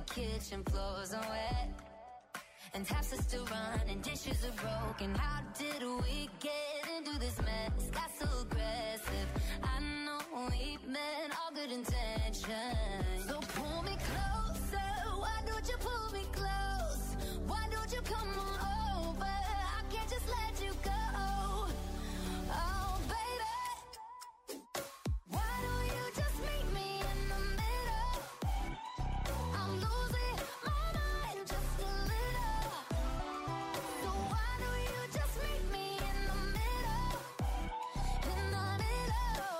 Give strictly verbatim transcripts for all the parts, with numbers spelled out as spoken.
kitchen floors are wet, and taps are still running, dishes are broken. How did we get into this mess? Got so aggressive. I know we meant all good intentions. So pull me closer. Why don't you pull me close? Why don't you come on over? I can't just let you go. Oh, baby, why don't you just meet me in the middle? I'm losing my mind just a little. So why don't you just meet me in the middle? In the middle.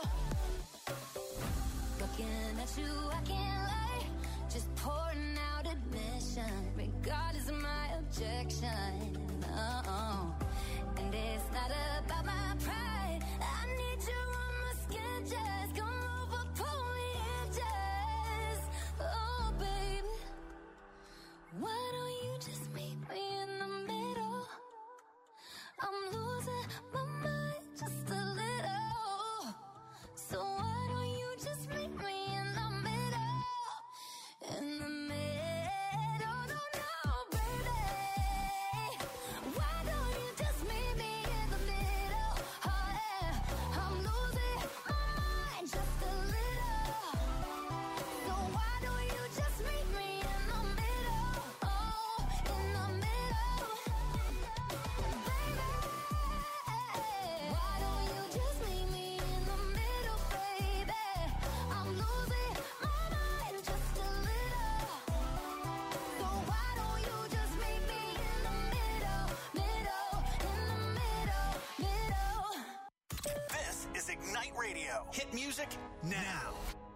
Looking at you, I can't lie. Just pouring out admission, regardless of my objection. Oh, and it's not about my pride. I need you on my skin, just come over, pull me in, just. Oh, baby, why don't you just meet me in the middle? I'm losing my mind just a little. So why don't you just meet me in the middle? In the middle, no, no, baby. Why don't you just meet me in the middle? Oh, yeah, I'm losing my mind just a little. So why don't you just meet me in the middle? Oh, in the middle, baby. Why don't you just meet me in the middle, baby? I'm losing my mind just a little. So why don't you just meet me in the middle, middle, in the middle, middle. This is Ignite Radio. Hit music now.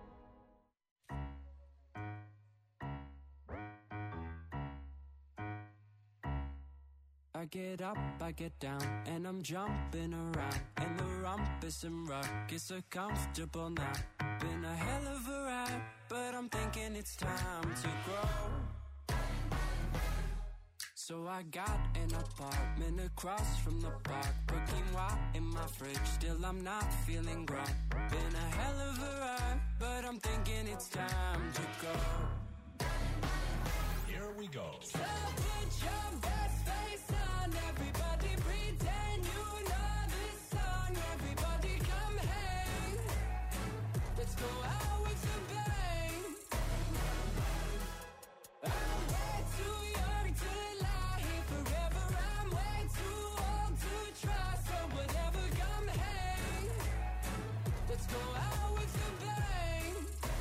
I get up, I get down, and I'm jumping around. And the rumpus and ruckus so comfortable now. Been a hell of a ride, but I'm thinking it's time to grow. So I got an apartment across from the park. Put quinoa in my fridge, still I'm not feeling grown. Been a hell of a ride, but I'm thinking it's time to go. Here we go. So put your best face on, everybody pretend you know this song. Everybody come hang, let's go out with a bang. I'm way too young to lie here forever. I'm way too old to try, so whatever, come hang, let's go out with a bang.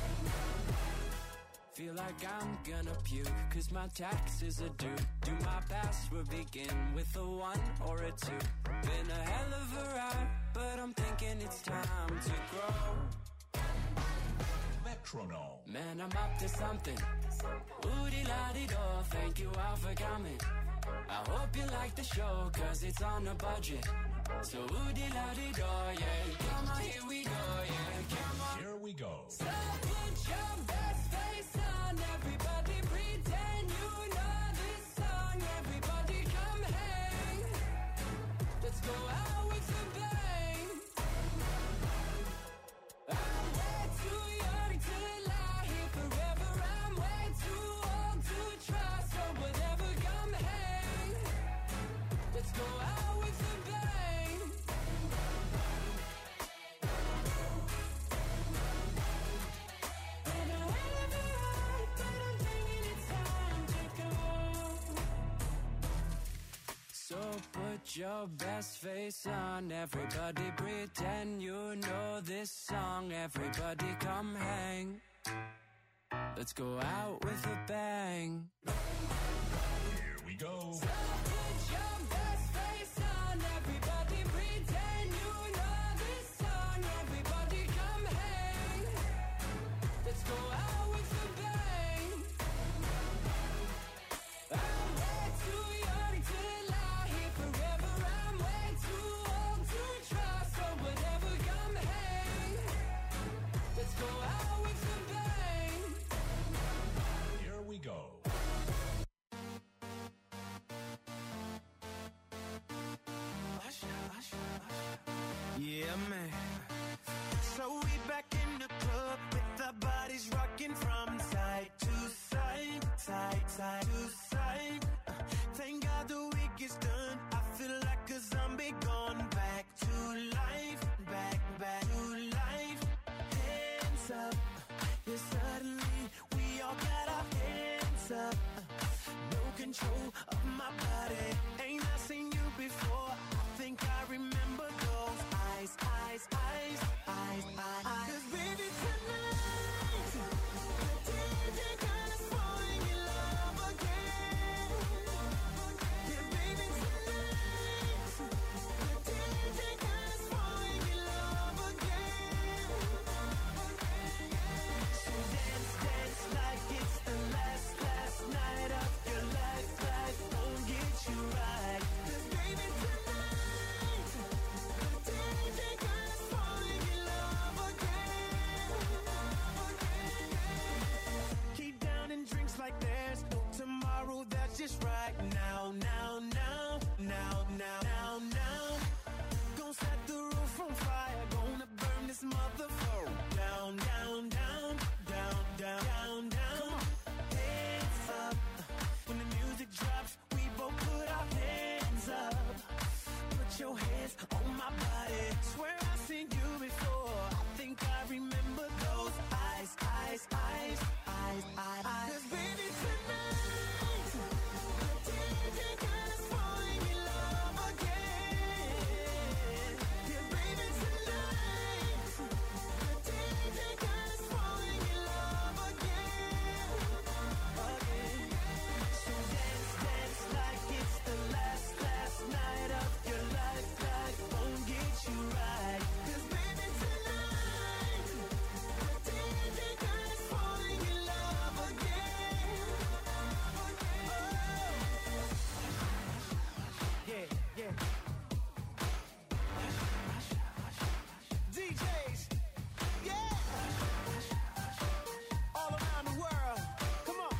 Feel like I'm gonna puke, cause my taxes are due. Do my password begin with a one or a two? Been a hell of a ride, but I'm thinking it's time to grow. Metronome. Man, I'm up to something. Oodie-la-dee-do, thank you all for coming. I hope you like the show, cause it's on a budget. So oodie-la-dee-do, yeah. Come on, here we go, yeah. Come on. Here we go. So put your best face on, everybody pretend you know this song. Everybody come hang, let's go out with a bang. I'm way too young to lie here forever. I'm way too old to try, so whatever, come hang, let's go out with a bang. Been a hell of a ride, but I'm thinking it's time to go. So put your best face on, everybody pretend you know this song. Everybody come hang, let's go out with a bang. Here we go. So put your best face on, everybody pretend you know this song. Everybody come hang, let's go out with a bang. I'm way too young to lie here forever. I'm way too old to try, so whatever, come hang, let's go out with a bang. Here we go. all got our hands up. No control of my body. Ain't I seen you before? I think I remember those eyes, eyes, eyes, eyes, eyes. 'Cause baby tonight, the D J got us falling in love again. Yeah, baby tonight, the D J got us falling in love again. So dance, dance like it's the last, last night of your life. Life won't get you right. 'Cause baby tonight, the D J got us falling in love again. Keep downing drinks like there's no tomorrow. That's just right now, now, now, now, now, now, now. Gonna set the roof on fire. Gonna burn this motherfucker down, down, down, down, down, down, down. Hands up. When the music drops, we both put our hands up. Put your hands on my body. Swear I've seen you before. I think I remember those eyes, eyes, eyes, eyes, eyes, eyes. 'Cause baby tonight, the D J got us falling in love again. Yeah, baby tonight, the D J got us falling in love again, again. So dance, dance like it's the last, last night of your life. Life won't get you right. 'Cause baby tonight, the D J got us falling in love again. Yeah, yeah. D Js, yeah. All around the world, come on.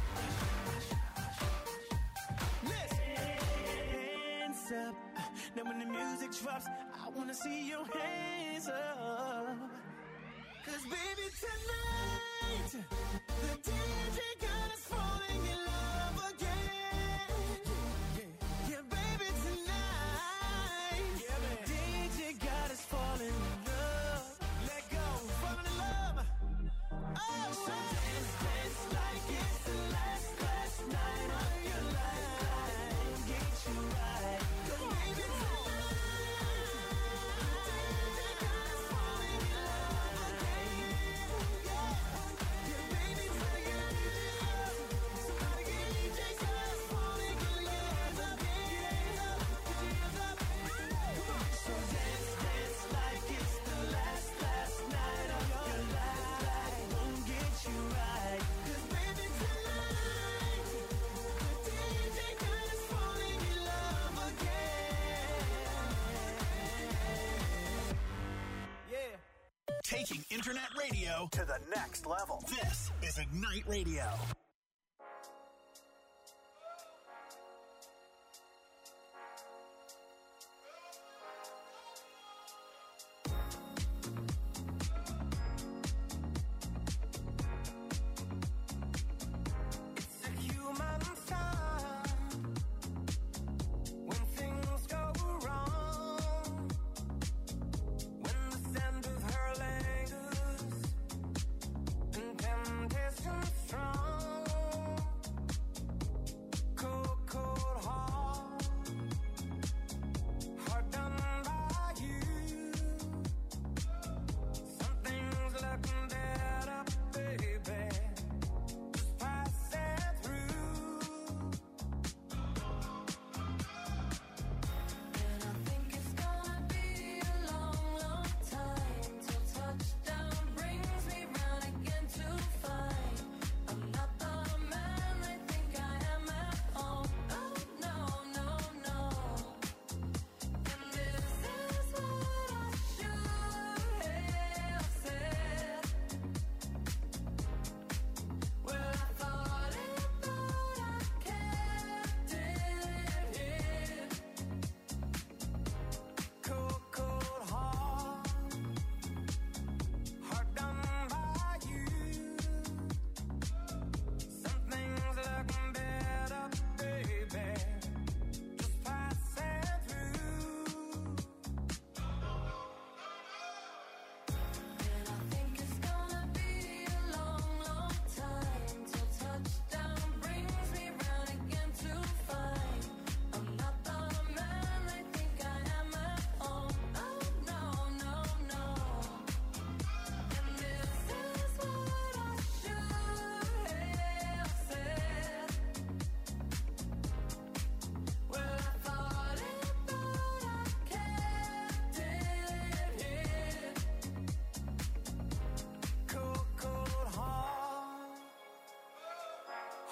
Listen. Hands up. Now when the music drops, I wanna see your hands up. 'Cause baby tonight, the D J got us falling in love again. Yeah, yeah, baby tonight, yeah, man. D J got us falling in love. Let go, falling in love. Oh, so dance, dance like it's the last, last night of your life. Get you right. 'Cause baby tonight, the D J got us falling in love again. Yeah, yeah, baby tonight, somebody get D J got us falling in love again. Put your hands up, put your hands up. Come on. So dance, dance like it's the last, last night of your life. Life won't get you right. 'Cause baby tonight, the D J got us falling in love again. Yeah. Taking internet radio to the next level. This is Ignite Radio. It's a human sign when things go wrong, when the scent of her lingers and temptation strong.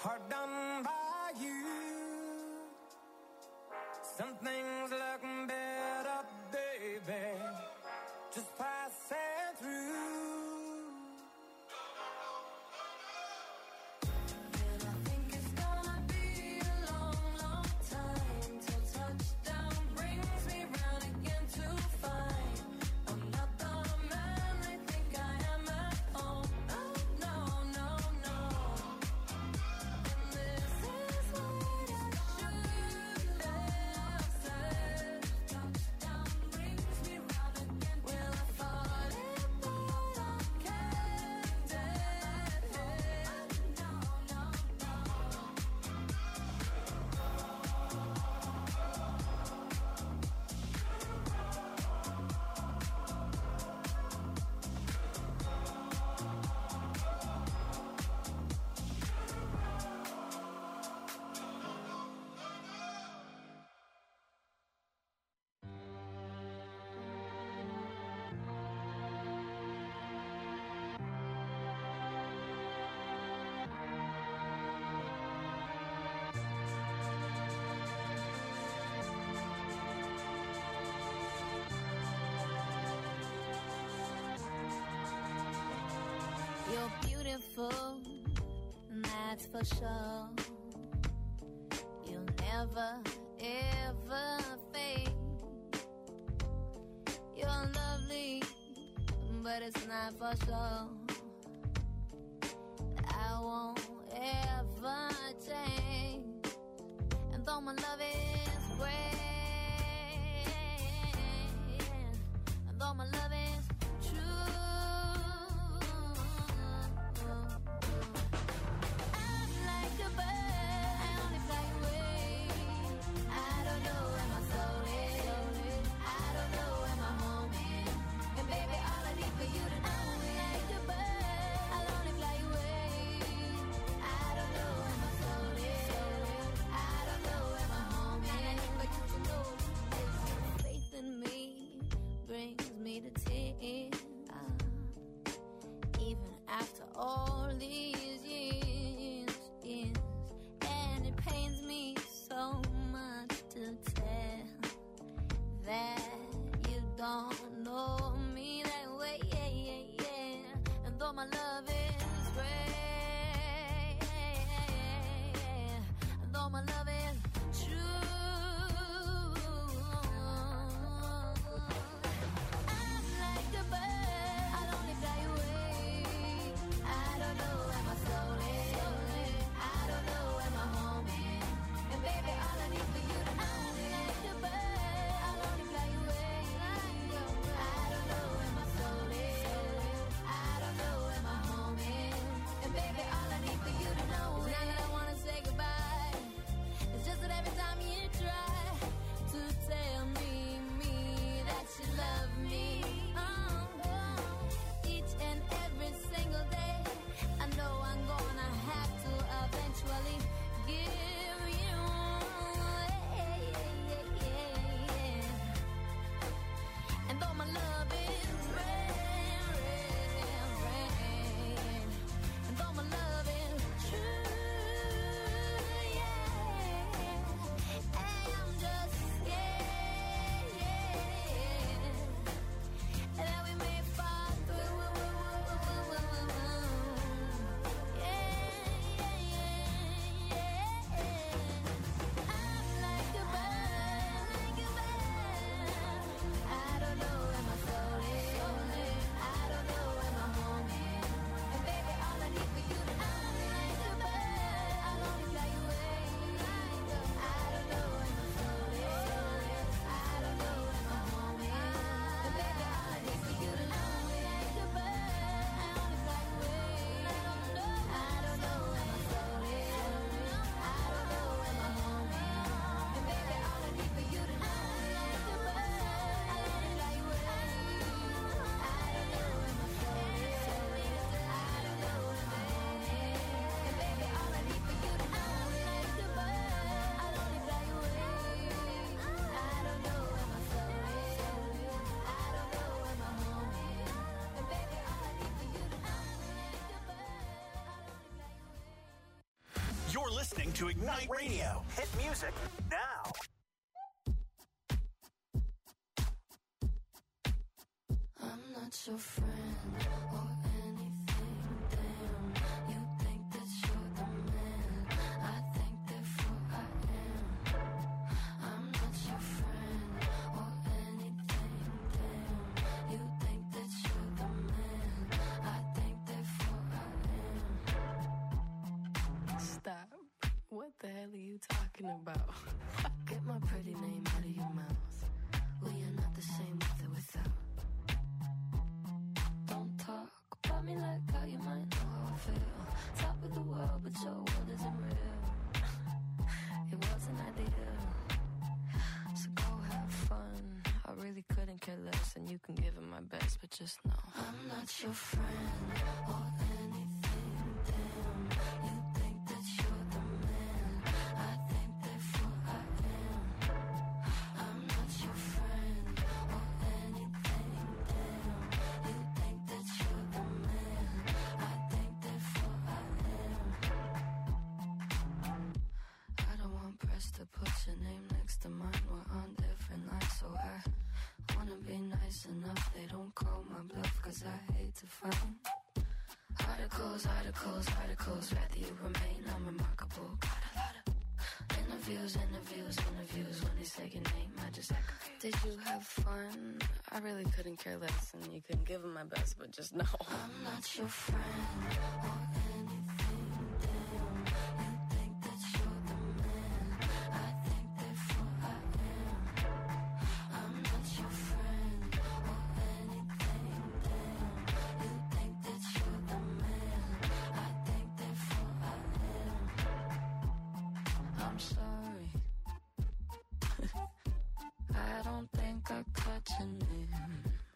hard done by you. Some things look better, baby, just passing through. You're beautiful, that's for sure. You'll never, ever fade. You're lovely, but it's not for sure. I won't ever change. And though my love is great, and though my love is true, to tears, even after all these years, years, and it pains me so much to tell that you don't know me that way, yeah, yeah, yeah. And though my love is great, and though my love is true, I don't listening to Ignite Radio. Hit music now. I'm not your friend or anything, damn. You think that you're the man, I think therefore I am. I'm not your friend or anything, damn. You think that you're the man, I think therefore I am. Stop. What the hell are you talking about? Get my pretty name out of your mouth. We are not the same with or without. Don't talk about me like how you might know how I feel. Top of the world, but your world isn't real. It wasn't ideal. So go have fun. I really couldn't care less, and you can give it my best, but just know I'm not your friend or anything, damn. You think that you're the man, I think therefore I am. I'm not your friend or anything, damn. You think that you're the man, I think therefore I am. I don't want press to put your name next to mine. We're on different lines, so I wanna be nice enough. They don't call my bluff, cause I hate to find articles, articles, articles. Rather you remain unremarkable. Got a lot of interviews, interviews, interviews. When they say your name, I just act confused. Did you have fun? I really couldn't care less, and you can give them my best, but just know I'm not your friend or anything, damn. You think that you're the man, I think therefore I am. I'm not your friend or anything, damn. You think that you're the man, I think therefore I am. I'm sorry. I don't think I caught your name.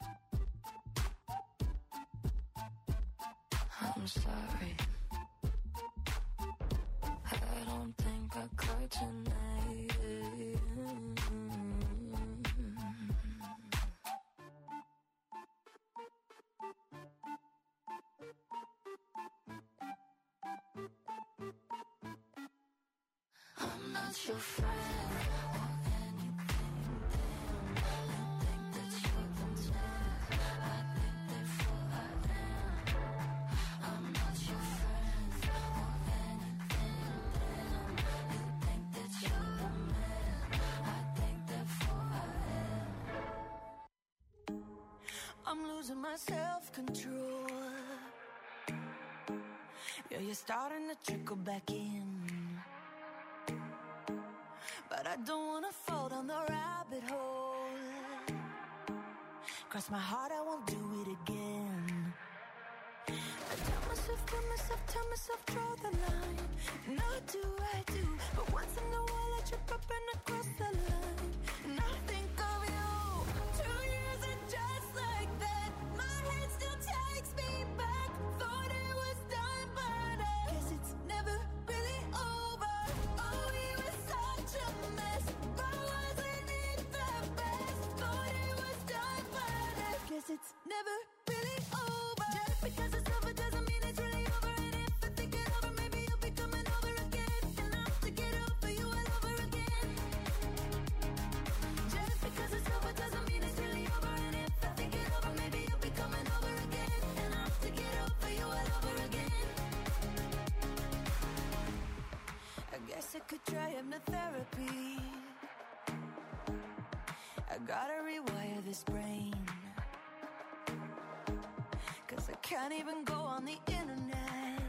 I'm sorry. I don't think I caught your name. I'm not your friend or anything, damn. You think that you're the man, I think therefore I am. I'm not your friend or anything, damn. You think that you're the man, I think therefore I am. I'm losing my self-control. Yeah, you're starting to trickle back in. But I don't wanna fall down the rabbit hole. Cross my heart, I won't do it again. I tell myself, tell myself, tell myself, draw the line. And I do, I do. But once in a while I trip up and I cross the line. And I think of you. Two years and just like that, my head still takes me back. Thought it was done, but I guess it's never really over. Oh, we were such a mess, but wasn't it the best? Thought it was done, but I guess it's never really over. Just because it's over doesn't mean it's really over. And if I think it over, maybe you'll be coming over again. And I'll have to get over you all over again. Just because it's over doesn't mean it's really over. And if I think it over, maybe you'll be coming over again. And I'll have to get over you all over again. I guess I could try hypnotherapy. I gotta rewire this brain. Cause I can't even go on the internet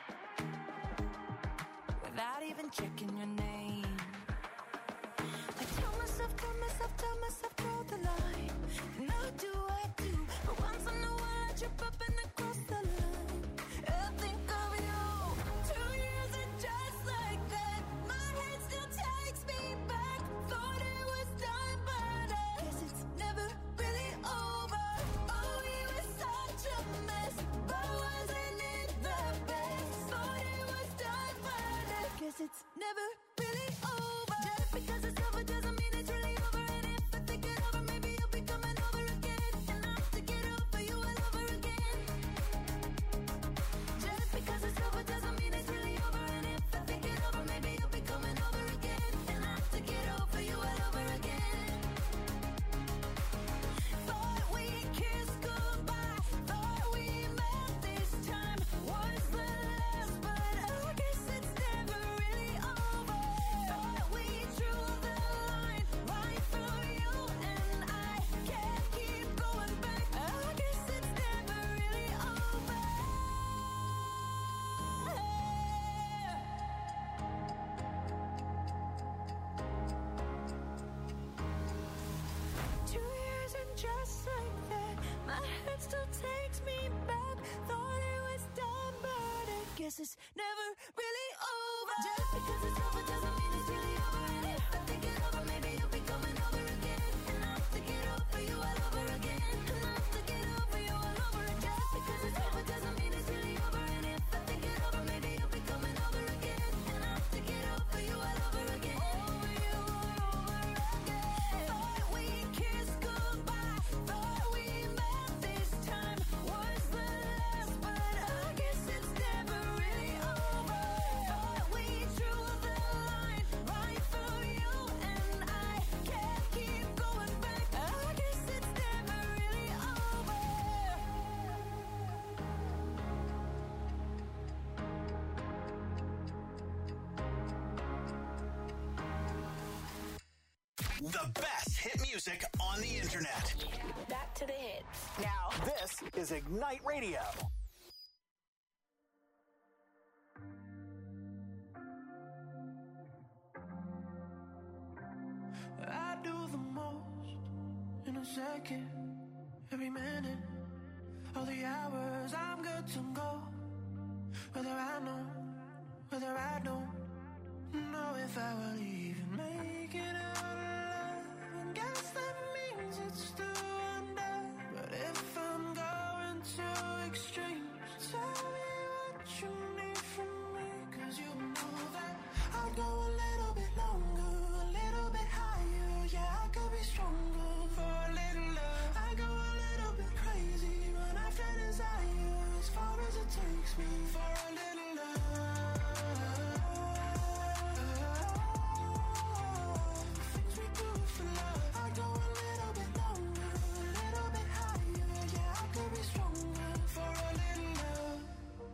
without even checking your name. I tell myself, tell myself, tell myself, draw the line. And I do, I do. But once in a while I trip up and I cross the line. I think of you. Two years and just like that, my head still takes me back. Thought it was done, but I guess it's never really over. Oh, we were such a mess, but wasn't it the best? Thought it was done, but I guess it's never really over. Just because it's over doesn't mean it's really over. And if I think it over, maybe you'll be coming over again. And I'll have to get over you all over again. Just because it's over doesn't mean it's really over. And if I think it over, maybe it still takes me back. Thought it was done, but I guess it's never really over. Just because it's over doesn't mean it's really over. And if I think it over, maybe you'll be coming over again. And I'll think it over you all over again. And I'll think it over you all over again. Just because it's over doesn't mean it's really over. And if I think it over, maybe you'll be coming over again. And I'll think it over you all over again. Over you all over again. Thought we kissed goodbye. Thought we met this time was the last, but I guess it's never really over. Thought we drew the line right through you and I can't keep going back. I guess it's never really over. The best hit music on the internet. Back to the hits. Now, this is Ignite Radio. I do the most in a second, every minute, all the hours I'm good to go. Whether I know, whether I don't know if I will even make it out alive. And guess that means it's still under. But if I'm going to extremes, tell me what you need from me. Cause you know that I'll go a little bit longer, a little bit higher. Yeah, I could be stronger for a little love. I go a little bit crazy when I feel desire, as far as it takes me for a little love. Things we do for love. I go a little bit longer, a little bit higher. Yeah, I could be stronger for a little love.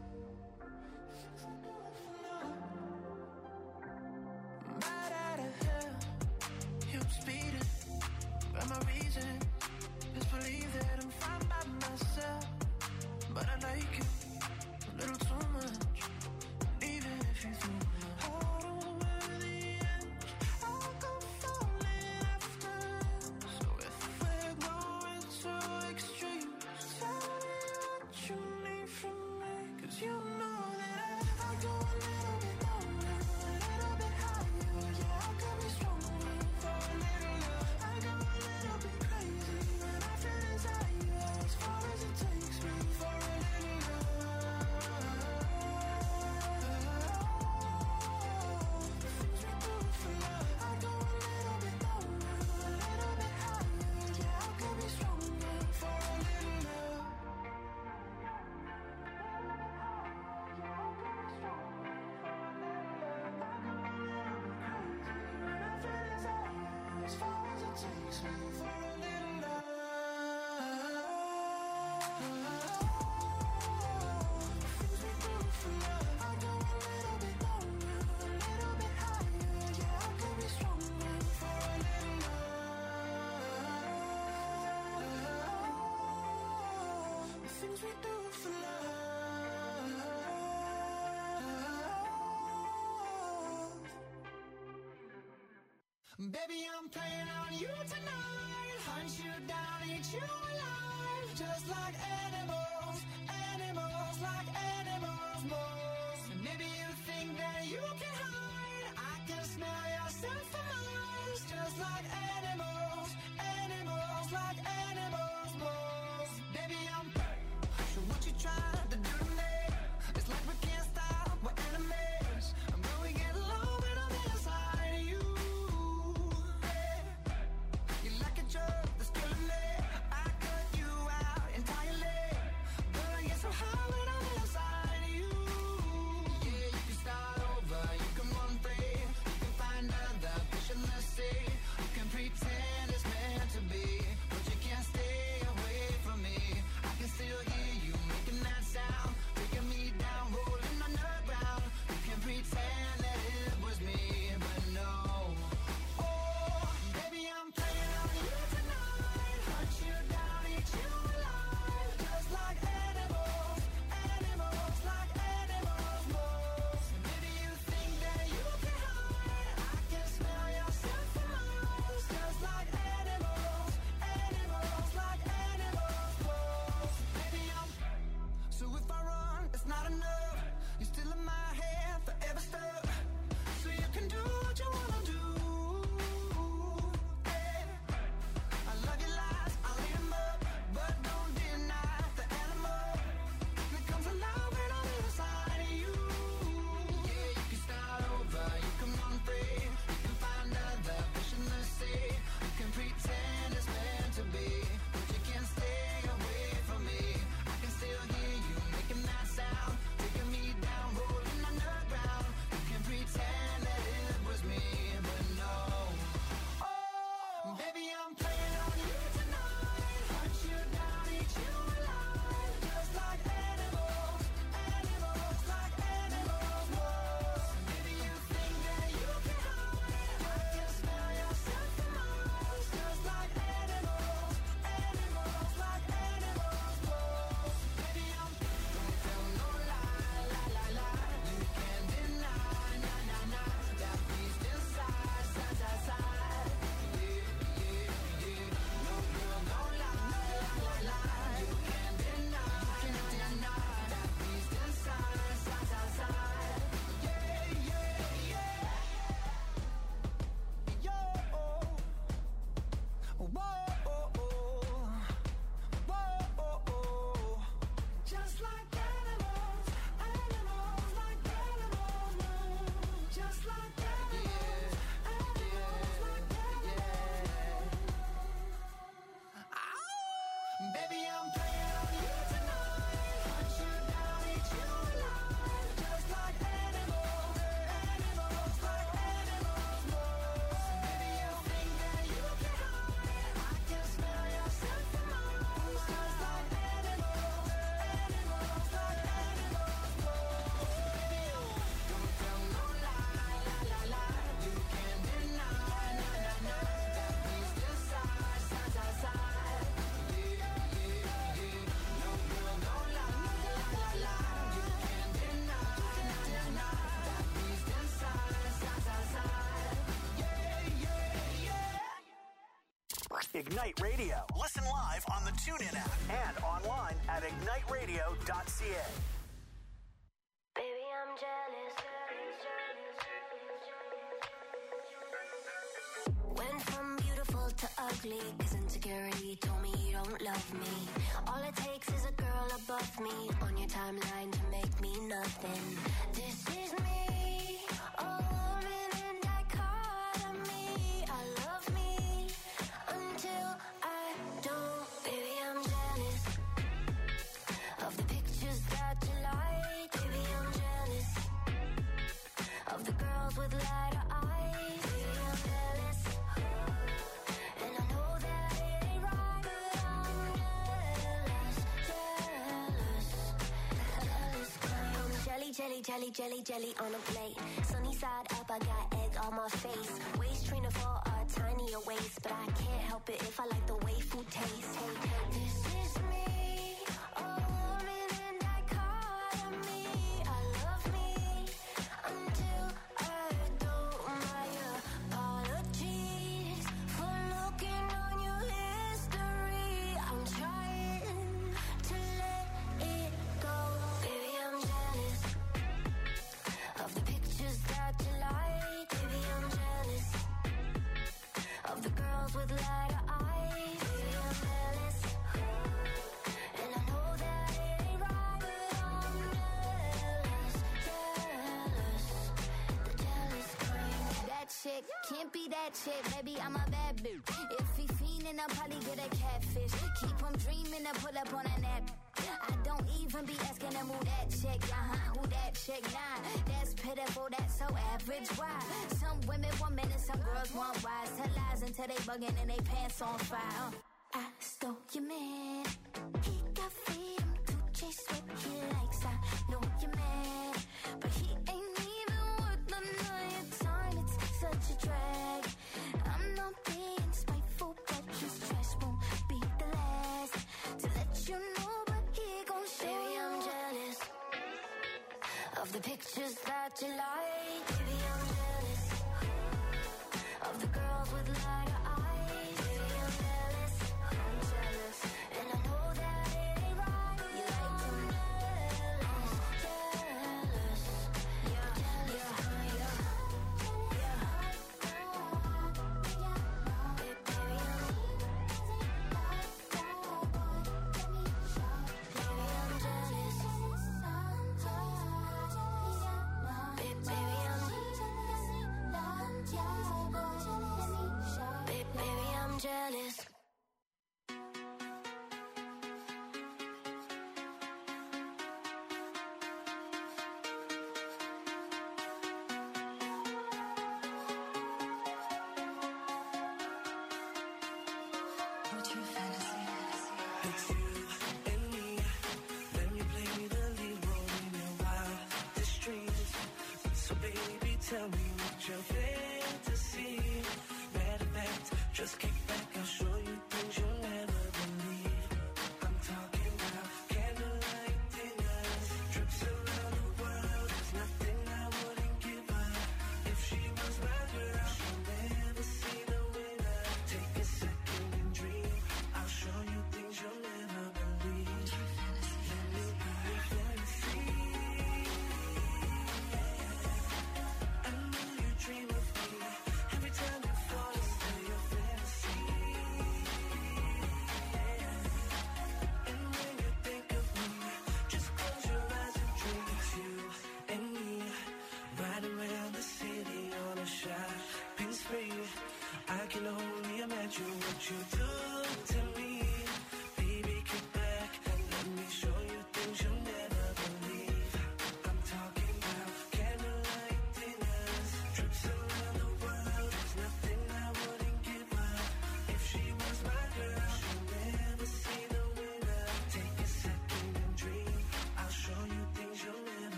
Right out of hell, yeah, I'm speeding. But my reason is believe that I'm fine by myself. But I like it a little too much. Even if you threw my heart over the edge, I'll go falling after. So if we're going to extremes, tell me what you need from me. Cause you know that I, I go a little bit longer, a little bit higher. Yeah, I could be stronger for a little love. I go a little bit crazy when I feel desire, as far as it takes me for a little love. Things we do for love. I go a little bit longer, a little bit higher. Yeah, I could be stronger for a little love. As far as it takes me for a little love. Things we do for love. I go a little bit longer, a little bit higher. Yeah, I could be stronger for a little love. The things we do for love. Baby, I'm playing on you tonight. Hunt you down, eat you alive. Just like animals, animals, like animals, moles. And maybe you think that you can hide. I can smell yourself for miles. Just like animals, animals, like animals, moles. Baby, I'm so what you trying to do to me? It's like we can't stop, we're enemies. I'm going to get low when I'm inside of you. You like a drug that's killing me. I cut you out entirely. But I get so high when I'm inside of you. Ignite Radio. Listen live on the TuneIn app and online at ignite radio dot c a. Baby, I'm jealous. Went from beautiful to ugly, cause insecurity told me you don't love me. All it takes is a girl above me on your timeline to make me nothing. This is me, a woman in dichotomy. I love me until I don't. Baby, I'm jealous of the pictures that you like. Baby, I'm jealous of the girls with lighter eyes. Baby, I'm jealous, and I know that it ain't right, but I'm jealous, jealous, jealous. I'm jelly, jelly, jelly, jelly, jelly on a plate. Sunny side up, I got egg on my face. Waist trainer for a tinier waist, but I can't help it if I like the way food tastes. Hey, hey, this is me, a woman in dichotomy. I love me until I don't. My apologies for looking on your history. I'm trying to let it go. Baby, I'm jealous of the pictures that you like. Baby, I'm jealous of the girls with lighter eyes. Baby, I'm jealous, and I know that it ain't right, but I'm jealous, jealous, the jealous kind. That chick can't be that chick, baby, I'm a bad bitch. If he fiendin', I'll probably get a catfish. Keep him dreamin' to pull up on a nap. I don't even be asking him who that chick, uh-huh, who that chick, nah. That's pitiful, that's so average, why? Some women want men and some girls want wise. Tell lies until they buggin' and they pants on fire. I stole your man, he got freedom to chase what he likes. I know you're mad, but he ain't even worth the night time. It's such a drag. I'm not being spiteful, but his trash won't be the last to let you know, but he gon' show. Baby, I'm jealous of the pictures that you like. Baby, I'm jealous of the girls with lighter eyes. Baby, I'm jealous, I'm jealous, and I know that it ain't right. You like them jealous, jealous, yeah, jealous, yeah, yeah. Baby, baby, I'm, baby, I'm jealous. Baby, baby, I'm, baby, baby, I'm jealous. What's your fantasy? It's you and me. Then you play the lead role in your wildest dreams. So baby, tell me what your fantasy. Matter of fact, just kick back, I'll show you things you'll never believe. I'm talking about candlelight dinners, trips around the world. There's nothing I wouldn't give her. If she was my girl, she'll never see the winner. Take a second and dream. I'll show you things you'll never believe. Let me be your fantasy. I know you dream of me. Every time you fall, I say your fantasy.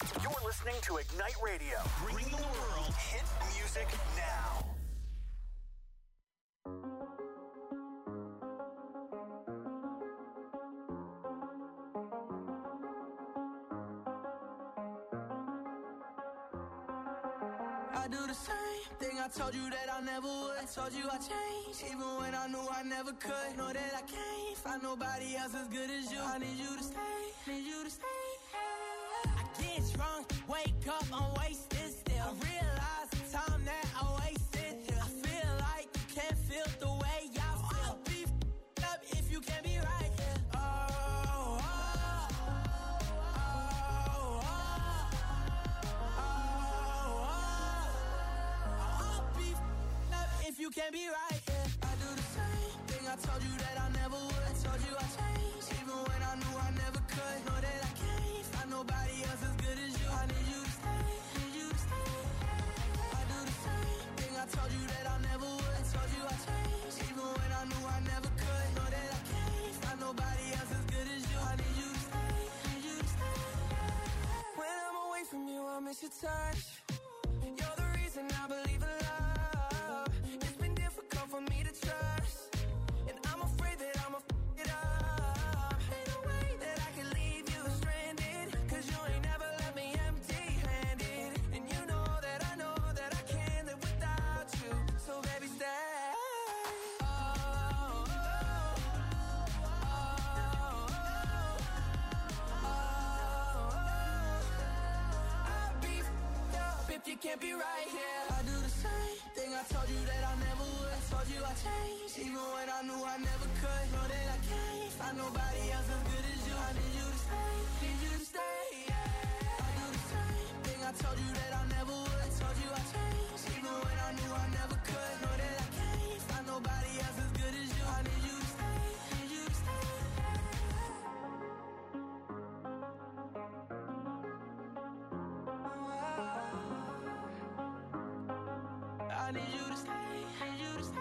You're listening to Ignite Radio, bringing the world hit music now. I do the same thing I told you that I never would. I told you I changed, even when I knew I never could. Know that I can't find nobody else as good as you. I need you to stay, need you to stay. I get drunk, wake up, I'm wasted still. I realize the time that I wasted here. I feel like you can't feel the way I feel. I'll be f***ed up if you can't be right here. Oh, oh, oh, oh, oh, oh. I'll be f***ed up if you can't be right here. I do the same thing I told you that I never would. I told you I changed, even when I knew I never could. Know that I can't find nobody else as good as you. I need you to stay, need you to stay. I do the same thing I told you that I never would. I told you I changed, even when I knew I never could. Know that I can't find nobody else as good as you. I need you to stay, need you to stay. When I'm away from you, I miss your touch. You're the reason I believe in love. It's been difficult for me to trust, and I'm afraid that I'ma f*** it up. Ain't no way that I can leave you stranded, cause you ain't never left me empty-handed. And you know that I know that I can't live without you. So baby, stay. Oh, oh, oh, oh, oh. I'll be f***ed up if you can't be right here. I do the same thing I told you that I never would. I told you I changed, even when I knew I never could. Know that I can't find nobody else as good as you. I need you to stay, need you to stay. Yeah. I do the same thing I told you that I never would. I told you I changed, even when I knew I never could. Know that I can't find nobody else as good as you. I need you to stay, need you to stay. I need you to stay, need you to stay.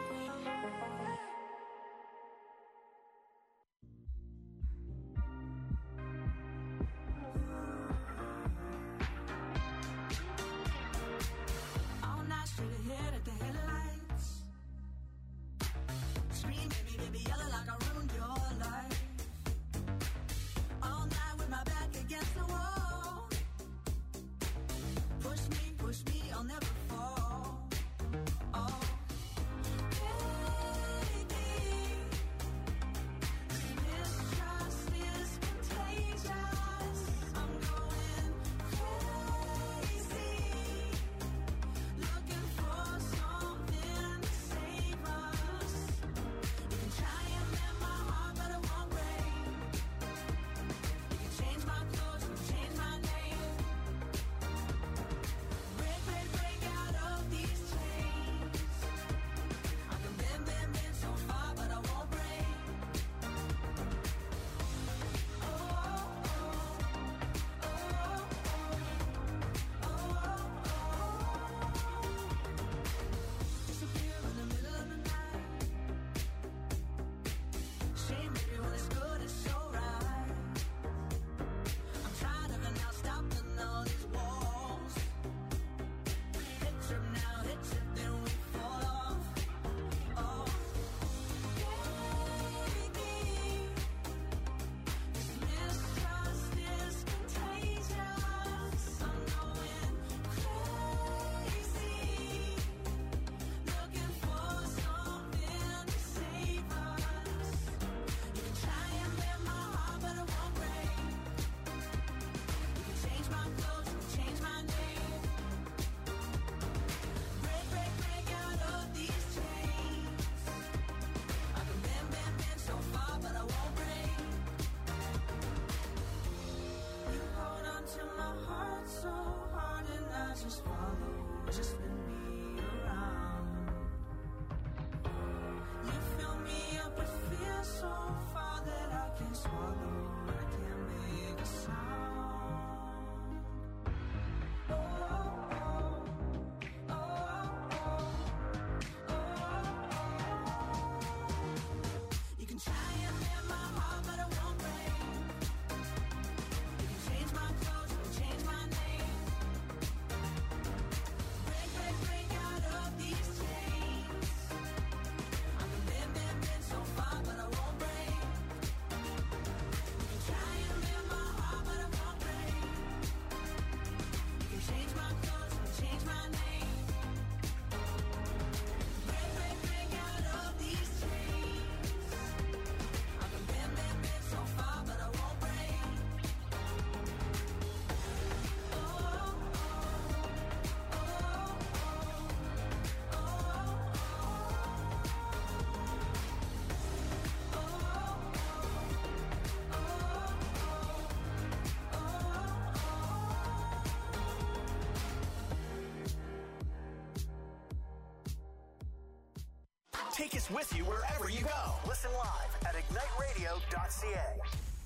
Take us with you wherever you go. Listen live at ignite radio dot c a.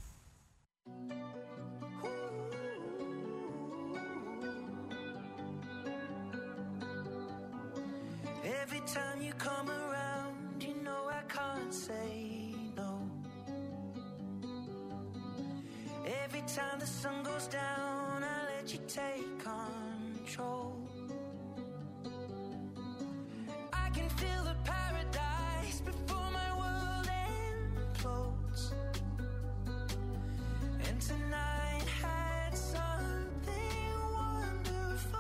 Every time you come around, you know I can't say no. Every time the sun goes down, I let you take control. I can feel the paradise before my world implodes. And tonight had something wonderful.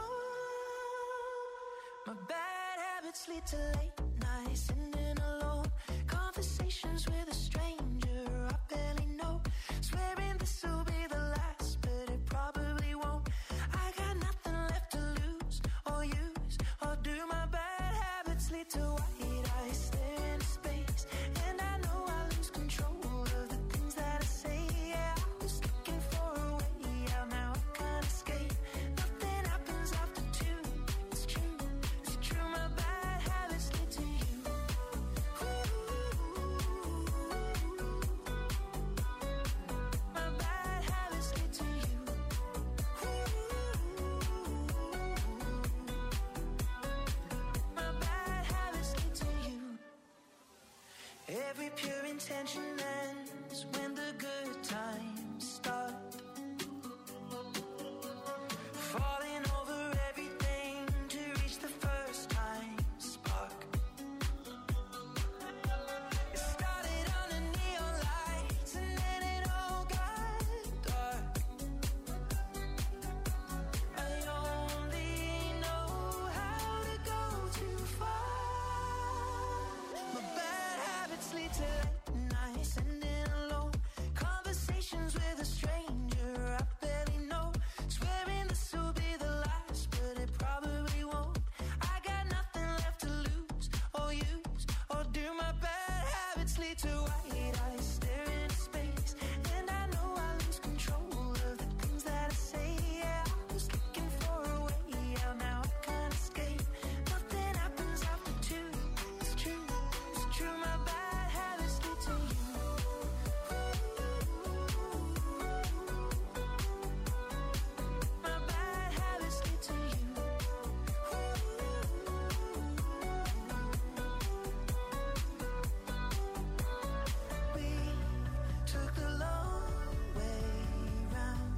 My bad habits lead to late nights, sitting alone, conversations with a stranger I barely know, swearing this will be the last, but it probably won't. I got nothing left to lose or use or do. My bad habits lead to white eyes, stare into space, and I know I lose control of the things that I say. Yeah, I was looking for a way out, now I can't escape. Nothing happens after two. It's true, it's true. My bad habits lead to you. Ooh. My bad habits lead to you. Ooh. My bad habits lead to you. Every pure intention ends when the good times start. Falling over everything to reach the first time spark. It started under neon lights and then it all got dark. I only know how to go too far. My bad habits lead to late nights, sitting alone, conversations with a stranger I barely know, swearing this will be the last, but it probably won't. I got nothing left to lose or use or do. My bad habits lead to white eyes, staring into space, and I know I lose control of the things that I say. Yeah, I was looking for a way out, now I can't escape. Nothing happens after two. It's true, it's true. My bad habits lead to you. My bad habits lead to you. We took the long way round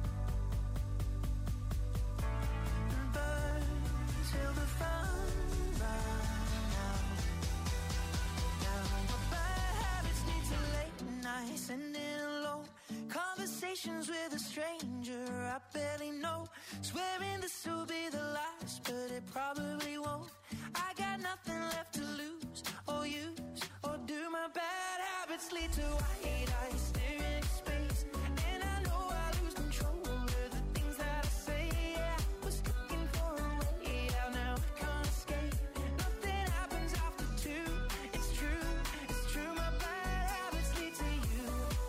and burned till the fun ran out. Now my bad habits lead to late nights, sitting alone, conversations with a stranger I barely know, swearing this will be the last, but it probably won't. I got nothing left to lose or use or do. My bad habits lead to white eyes, staring into space, and I know I lose control of the things that I say. Yeah, I was looking for a way out, now I can't escape. Nothing happens after two. It's true, it's true. My bad habits lead to you.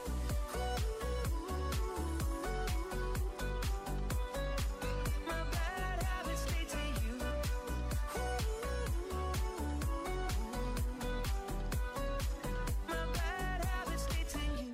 My bad habits lead to you. My bad habits lead to you.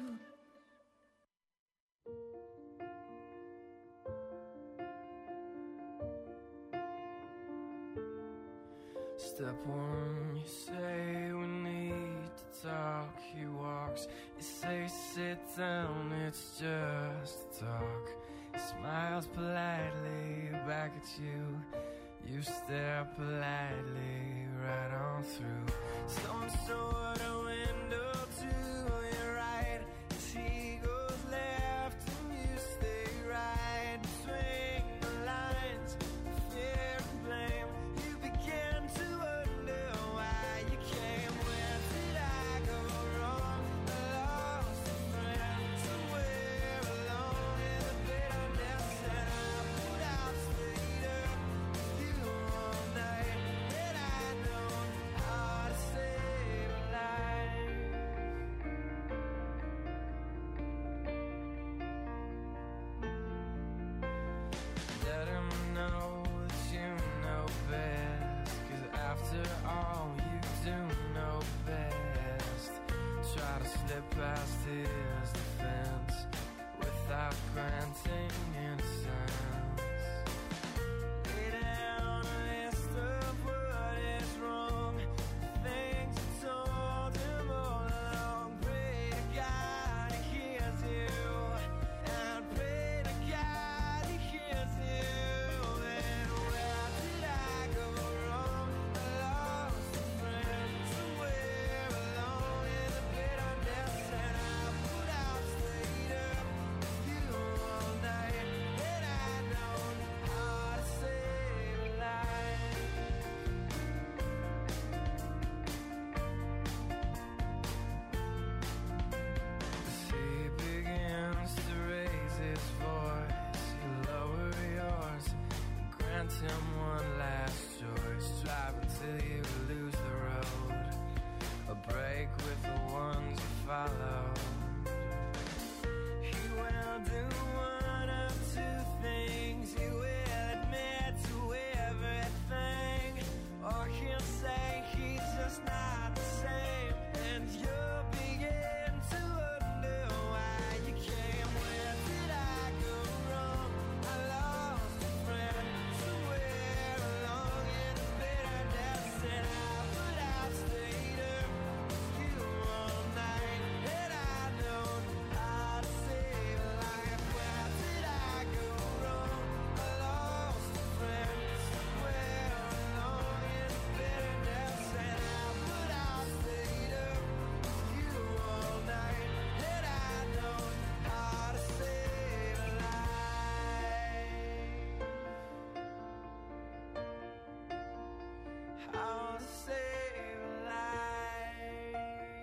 Step one, you say we need to talk. He walks, you say sit down, it's just talk. He smiles politely back at you. You stare politely right on through some sort of window to your right. As he goes left and you stay right, between the lines of fear and blame. You begin to wonder why you came. Where did I go wrong? I lost a friend somewhere alone in the bitterness, and I put out straight up with you all night. grant him one last choice. Drive until you lose the road, a break with the ones you follow. He will do one of two things. He will admit to everything, or he'll say he's just not the same, and you'll begin to wonder why you came. Where did I go wrong? I lost a friend somewhere along in the bitterness, and I would have stayed up with you all night had I known how to save a life. Where did I go wrong? I lost a friend somewhere along in the bitterness, and I would have stayed up with you all night had I known how to save a life. How to save a life.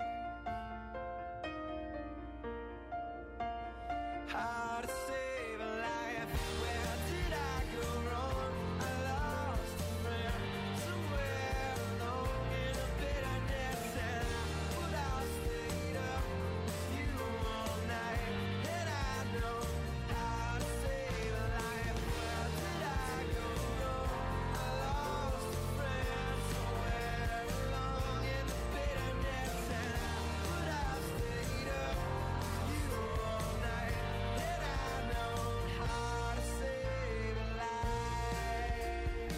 How to save a life. Where did I go wrong? I lost a friend somewhere along in the bitterness, and I would have stayed up with you all night had I known how to save a life. Where did I go wrong? I lost a friend somewhere along in the bitterness, and I would have stayed up with you all night had I known how to save a life.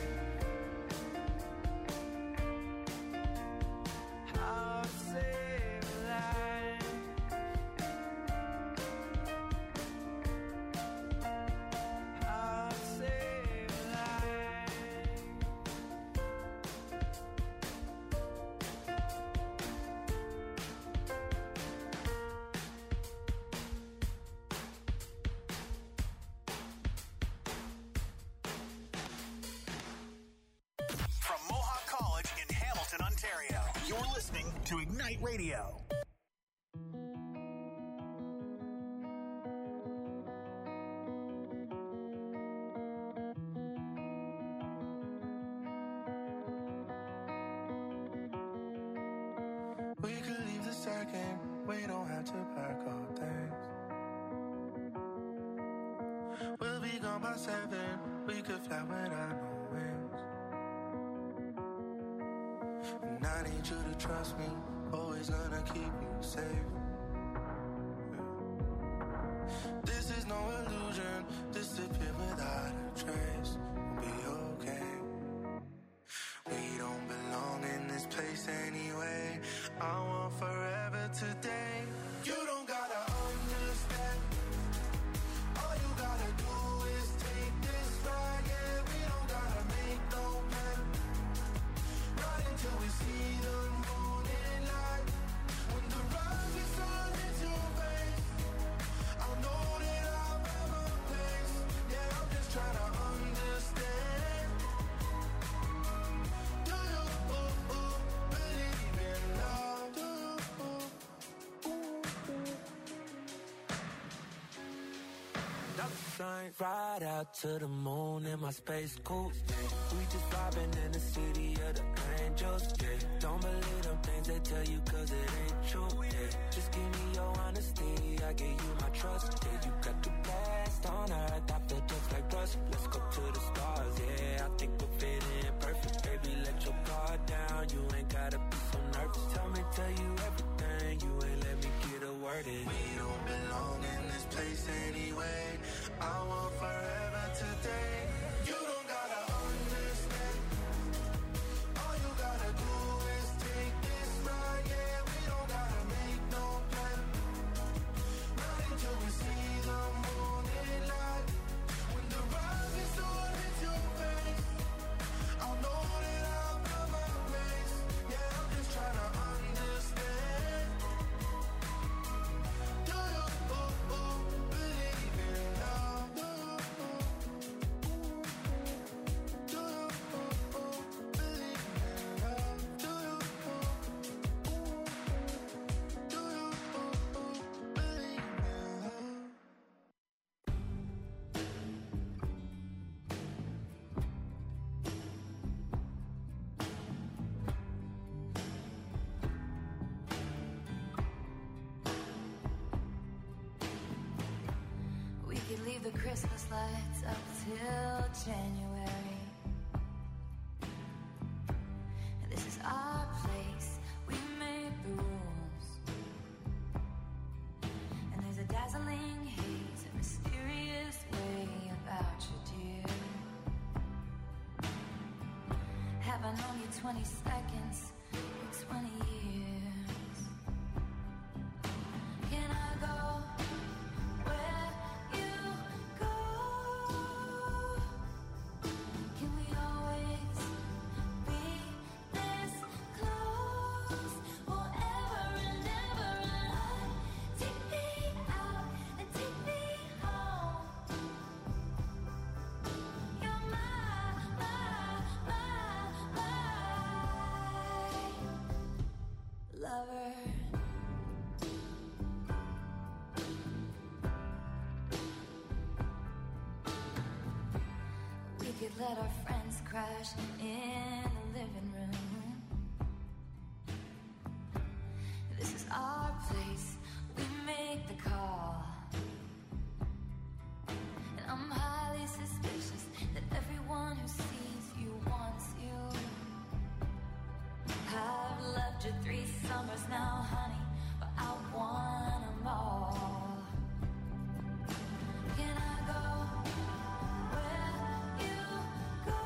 How to save a life. How to save a life. From Mohawk College in Hamilton, Ontario, you're listening to Ignite Radio. We could leave the second, we don't have to pack our things. We'll be gone by seven, we could fly without no wings. And I need you to trust me, always gonna keep you safe. This is no illusion, disappear without a trace. We'll be okay. We don't belong in this place anyway. I want forever today. You don't gotta understand. All you gotta do is take this ride. Yeah, we don't gotta make no plan. Right until we see the morning light. When the rise is on into your face, I'll know that I'll have a place. Yeah, I'm just trying to understand. Do you ooh, ooh, believe in love? Do you ooh, ooh, ooh. Shine right out to the moon in my space coupe. We just vibing in the city of the angels. Yeah, don't believe them things they tell you, cause it ain't true. Yeah, just give me your honesty, I give you my trust. Yeah, you got the best on earth, after just like rust. Let's go to the stars. Yeah, I think we'll fit in perfect. Baby, let your guard down. You ain't gotta be so nervous. Tell me, tell you everything. You ain't let me get a word in. We don't belong in this place anyway. I want forever today. You don't gotta understand. All you gotta do is take this ride. Yeah, we don't gotta make no plan. Not until we see the morning light. When the rise is on into your face, I'll know that I'll have a place. Yeah, I'm just trying to understand. Do you ooh, ooh, believe in love? Do you ooh, ooh? the Christmas lights up till January. This is our place, we made the rules. And there's a dazzling haze, a mysterious way about you, dear. Have I known you twenty seconds or twenty years? Can I go where you go? Can we always be this close forever and ever? And take me out and take me home. You're my, my, my, my lover. We could let our friends crash in the living room. This is our place, we make the call. And I'm highly suspicious that everyone who sees you wants you. I've loved you three summers now, honey, but I want them all. Can I go where you go?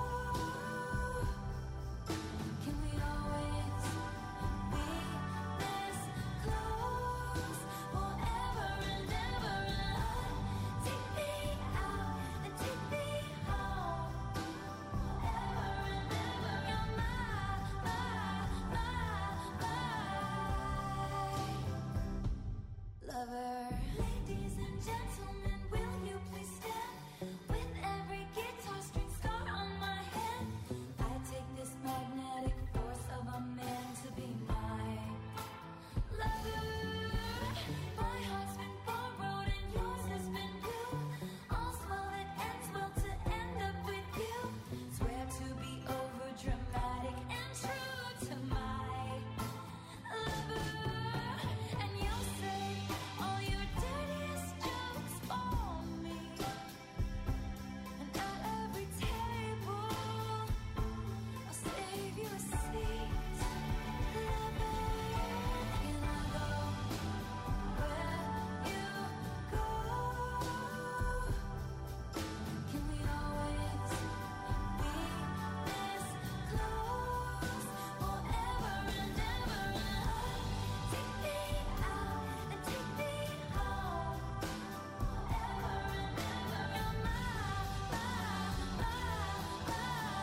Can we always be this close forever and ever? And take me out and take me home forever and ever. You're my, my, my, my lover. Ladies and gentlemen, will you please stand? With every guitar string star on my head, I take this magnetic force of a man to be my lover. My heart's been borrowed and yours has been blue. All's well that ends well to end up with you. Swear to be over dramatic and true to my lover. And you'll say all your dirtiest jokes for me. And at every table, I'll save you a seat. Lover, can I go where you go? Can we always be this close forever and ever? Take me out and take me home forever and ever. You're my, my, my, my.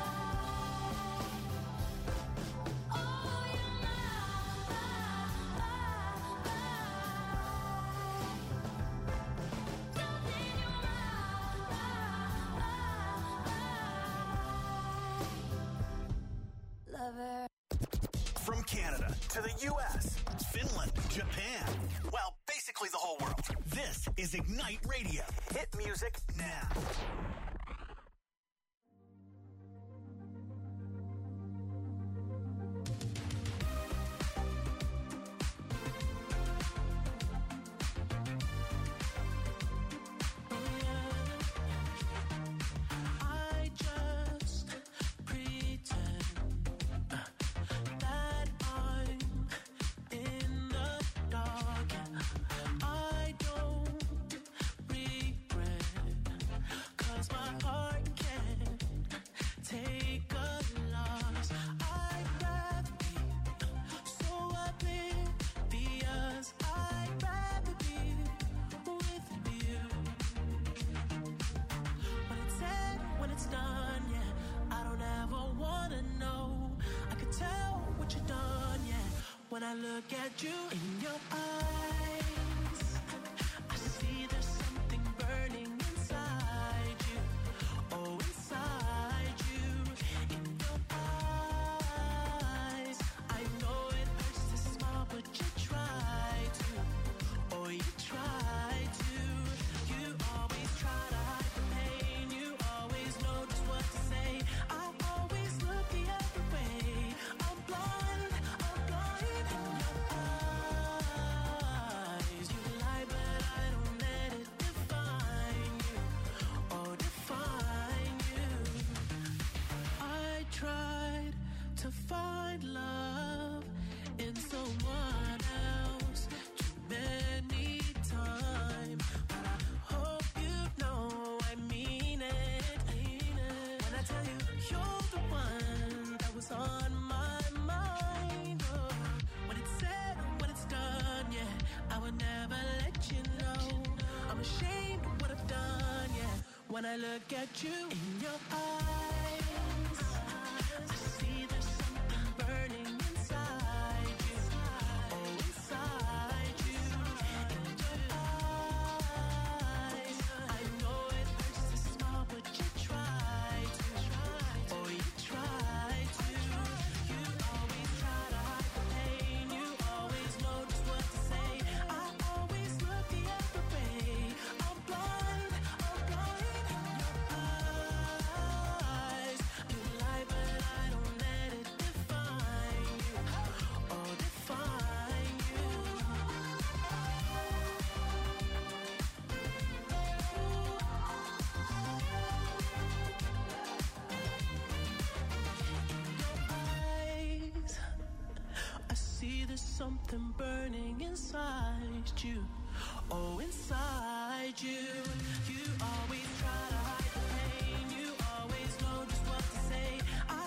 Oh, you're my, my, my, my. Darling, you're my, my, my, my lover. From Canada to the U S, Finland, Japan, well, basically the whole world. This is Ignite Radio. Hit music now. I just pretend that I'm in the dark. I don't regret, 'cause my heart can't take a loss. I'd rather be so oblivious. I'd rather be with you. When it's said, when it's done, yeah, I don't ever wanna know. I could tell what you've done, yeah, when I look at you in your eyes. I see there's something burning inside you. Oh, inside you, in your eyes. I know it hurts to smile, but you try to. Oh, you try to. You always try to hide the pain. You always know just what to say. I always look the other way. I'm blind, I'm blind in your eyes. find love in someone else too many times. But I hope you know I mean it. When I tell you you're the one that was on my mind. Oh, when it's said and when it's done, yeah, I would never let you know. I'm ashamed of what I've done, yeah. When I look at you in your eyes, I see there's something burning inside you. Oh, inside you. In your eyes, I know it hurts to smile, but you try to. Oh, you try to. You always try to hide the pain. You always know just what to say. I always look the other way. I'm blind, I'm blind. In your eyes, you lie, but I don't let it define you. Oh, define you. Eyes, I see there's something burning inside you. Oh, inside you. You always try to hide the pain. You always know just what to say. I